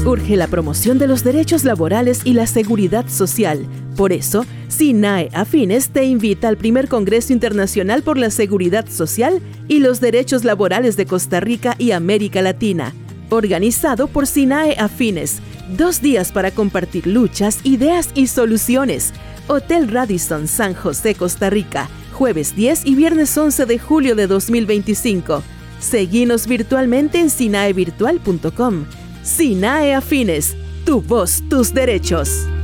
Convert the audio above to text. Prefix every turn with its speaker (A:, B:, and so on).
A: urge la promoción de los derechos laborales y la seguridad social. Por eso, SINAE Afines te invita al primer Congreso Internacional por la Seguridad Social y los Derechos Laborales de Costa Rica y América Latina, organizado por SINAE Afines. 2 días para compartir luchas, ideas y soluciones. Hotel Radisson, San José, Costa Rica, jueves 10 y viernes 11 de julio de 2025. Seguinos virtualmente en sinaevirtual.com. SINAE Afines, tu voz, tus derechos.